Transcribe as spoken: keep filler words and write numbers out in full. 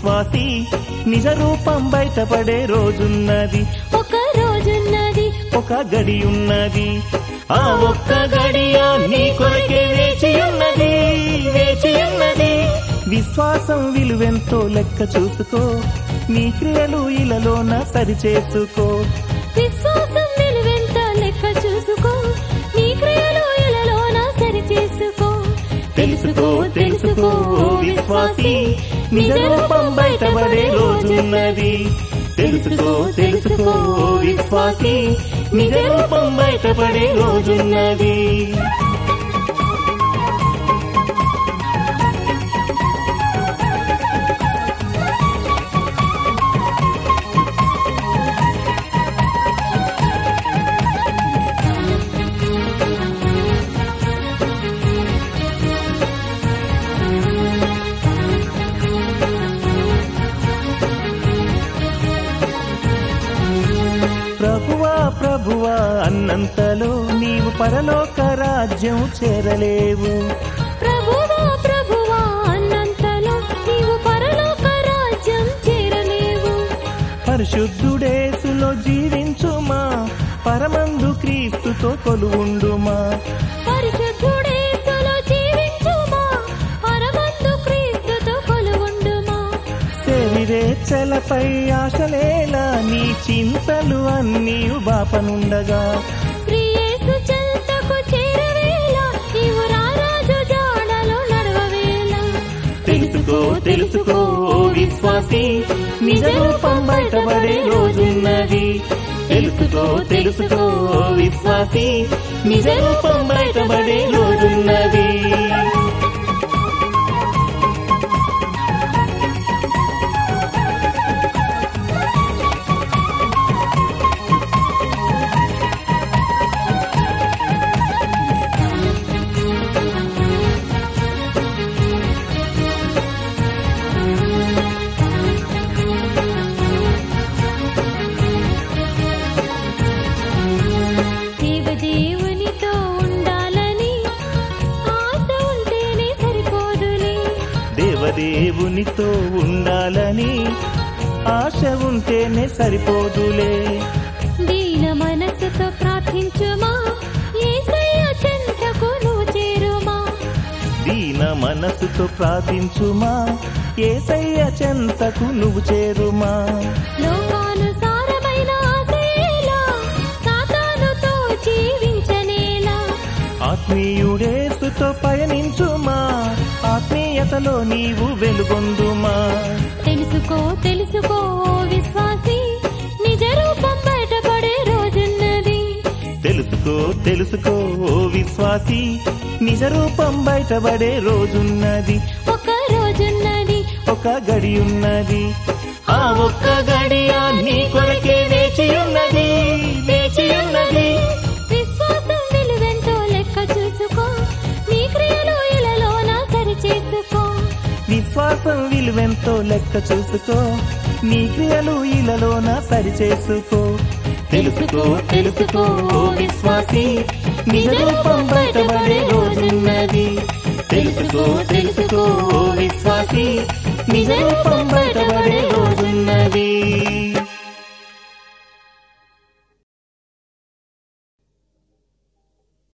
విశ్వాసి నిజ రూపం బయటపడే రోజున్నది, ఒక రోజున్నది, ఒక గడి ఉన్నది. ఆ ఒక్క గడియ నీ కొరకే వేచి ఉన్నది, వేచి ఉన్నది. విశ్వాసం విలువెంతో లెక్క చూసుకో, నీ క్రియలు ఇలలోన సరిచేసుకో. విశ్వాసం విలువెంత లెక్క చూసుకో, నీ క్రియలు ఇలలోన సరిచేసుకో. తెలుసుకో తెలుసుకో ఓ విశ్వాసి నిజ రూపం బయటపడే రోజున్నది. తెలుసుకో తెలుసుకో ఓ విశ్వాసి నిజ రూపం బయటపడే రోజున్నది. ప్రభువా ప్రభువా అన్నంతలో నీవు పరలోక రాజ్యం చేరలేవు. ప్రభువా ప్రభువా అన్నంతలో నీవు పరలోక రాజ్యం చేరలేవు. పరిశుద్ధుడేసులో జీవించుమా, పరమందు క్రీస్తుతో కొలువుండుమా. పరిశుద్ధుడేసులో జీవించుమా, పరమందు క్రీస్తుతో కొలువుండుమా. సేవిరేచ్చలపై ఆశలేలా, నీ చింతలు అన్నీ బాపనుండగా. శ్రీ యేసు చెంతకు చేరవేళ, నీవు రారాజు జాడలో నడవవేళ. తెలుసుకో తెలుసుకో ఓ విశ్వాసి నిజ రూపం బయటపడే రోజున్నది. తెలుసుకో తెలుసుకో ఓ విశ్వాసి నిజ రూపం బయటపడే రోజున్నది. దేవదేవునితో ఉండాలని ఆశ ఉంటేనే సరిపోదులే. దేవదేవునితో ఉండాలని ఆశ ఉంటేనే సరిపోదులే. దీన మనసుతో ప్రార్థించుమా, యేసయ్య చెంతకు నువ్వు చేరుమా. దీన మనసుతో ప్రార్థించుమా, యేసయ్య చెంతకు నువ్వు చేరుమా. లోకానుసారమైన ఆశయేలా, సాతానుతో జీవించనేలా. ఆత్మీయుడేసుతో పయనించుమా, ఆత్మీయతలో నీవు వెలుగొందుమా. తెలుసుకో తెలుసుకో ఓ విశ్వాసి నిజ రూపం బయటపడే రోజున్నది. తెలుసుకో తెలుసుకో ఓ విశ్వాసి నిజ రూపం బయటపడే రోజున్నది, ఒక రోజున్నది, ఒక గడి ఉన్నది. ఆ ఒక్క గడియ నీ కొరకే వేచి ఉన్నది, వేచి ఉన్నది. విశ్వాసం విలువెంతో లెక్క చూసుకో, నీ క్రియలు ఇలలోన సరిచేసుకో. విశ్వాసం విలువెంతో లెక్క చూసుకో, నీ క్రియలు ఇలలోన సరిచేసుకో. తెలుసుకో తెలుసుకో ఓ విశ్వాసి నిజ రూపం బయటపడే రోజున్నది. తెలుసుకో తెలుసుకో ఓ విశ్వాసి నిజ రూపం బయట